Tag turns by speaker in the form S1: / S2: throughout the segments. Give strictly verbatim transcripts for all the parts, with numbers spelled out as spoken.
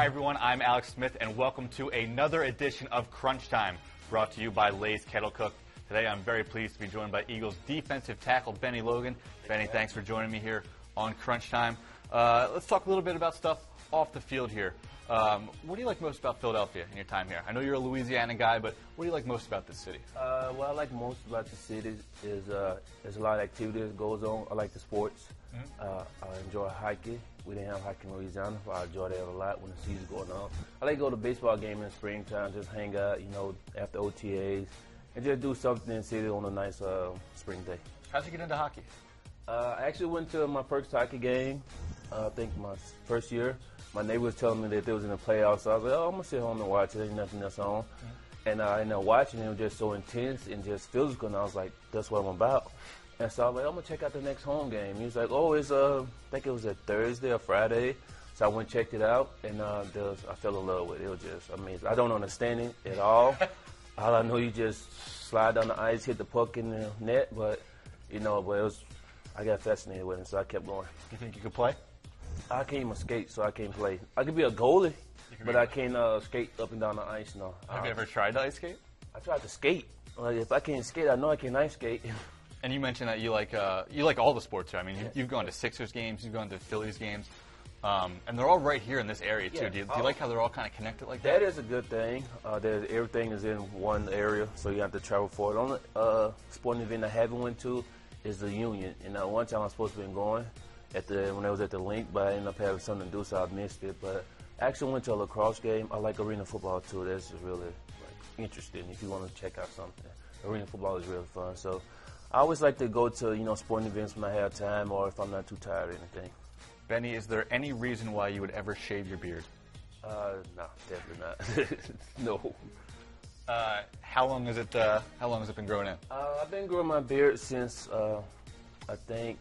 S1: Hi, everyone. I'm Alex Smith, and welcome to another edition of Crunch Time, brought to you by Lay's Kettle Cook. Today, I'm very pleased to be joined by Eagles defensive tackle Bennie Logan. Bennie, thanks for joining me here on Crunch Time. Uh, let's talk a little bit about stuff off the field here. Um, what do you like most about Philadelphia in your time here? I know you're a Louisiana guy, but what do you like most about this city?
S2: Uh, what I like most about the city is uh, there's a lot of activity that goes on. I like the sports. Mm-hmm. uh, I enjoy hiking. We didn't have hiking in Louisiana, but I enjoy that a lot when the season's going on. I like to go to a baseball game in the springtime, just hang out, you know, after O T As, and just do something in the city on a nice uh, spring day.
S1: How'd you get into hockey?
S2: Uh, I actually went to my first hockey game, uh, I think my first year. My neighbor was telling me that they was in the playoffs, so I was like, oh, I'm going to sit home and watch it. There's nothing else on. Mm-hmm. And uh, I ended up watching it. It was just so intense and just physical, and I was like, that's what I'm about. And so I was like, I'm going to check out the next home game. He was like, oh, it's, uh, I think it was a Thursday or Friday. So I went and checked it out, and uh, there was, I fell in love with it. It was just amazing. I don't understand it at all. All I know, you just slide down the ice, hit the puck in the net, but, you know, but it was, I got fascinated with it, so I kept going.
S1: You think you could play?
S2: I can't even skate, so I can't play. I could be a goalie, but I can't uh, skate up and down the ice, no.
S1: Have
S2: um,
S1: you ever tried to ice skate?
S2: I tried to skate. Like, if I can't skate, I know I can ice skate.
S1: And you mentioned that you like uh, you like all the sports here. I mean, you, you've gone to Sixers games, you've gone to Phillies games, um, and they're all right here in this area too.
S2: Yeah.
S1: Do you, do you like how they're all kind of connected like that?
S2: That is a good thing. Uh, that everything is in one area, so you have to travel for it. The only uh, sporting event I haven't went to is the Union. And uh, one time I was supposed to be going at the when I was at the link, but I ended up having something to do, so I missed it. But I actually went to a lacrosse game. I like arena football too. That's just really like interesting if you want to check out something. Arena football is really fun. So I always like to go to, you know, sporting events when I have time or if I'm not too tired or anything.
S1: Bennie, is there any reason why you would ever shave your beard?
S2: Uh, no, definitely not. No.
S1: Uh, how long is it? Uh, how long has it been growing in?
S2: Uh, I've been growing my beard since uh, I think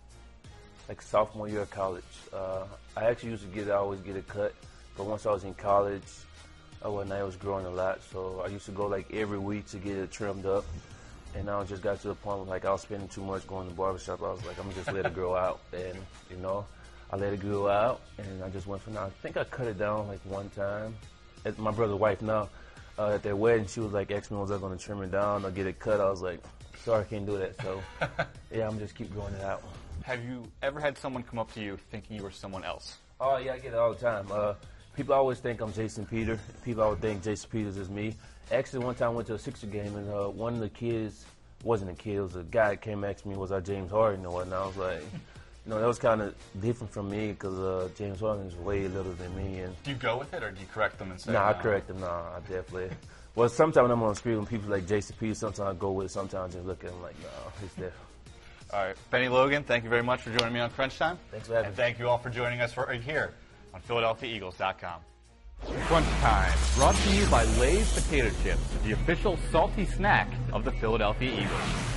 S2: like sophomore year of college. Uh, I actually used to get, I always get it cut, but once I was in college, uh, when I was growing a lot, so I used to go like every week to get it trimmed up. And now I just got to the point where like I was spending too much going to the barbershop. I was like, I'm gonna just let it grow out, and you know, I let it grow out, and I just went for now. I think I cut it down like one time. At my brother's wife now, uh, at their wedding, she was like, asking me was I gonna trim it down or get it cut. I was like, sorry, I can't do that. So yeah, I'm just keep growing it out.
S1: Have you ever had someone come up to you thinking you were someone else?
S2: Oh yeah, I get it all the time. Uh, people always think I'm Jason Peters. People always think Jason Peters is me. Actually, one time I went to a Sixer game, and uh, one of the kids, wasn't a kid, it was a guy that came asked me, was I James Harden or what? And I was like, you know, that was kind of different from me because uh, James Harden is way littler than me. And
S1: do you go with it, or do you correct them and say,
S2: nah,
S1: no?
S2: I correct them, nah, I definitely. Well, sometimes when I'm on the screen, when people like Jason Peters, sometimes I go with it, sometimes I just look at them like, no, he's there.
S1: All right, Bennie Logan, thank you very much for joining me on Crunch Time.
S2: Thanks for having
S1: and
S2: me.
S1: Thank you all for joining us for, here on Philadelphia Eagles dot com. Crunch Time, brought to you by Lay's Potato Chips, the official salty snack of the Philadelphia Eagles.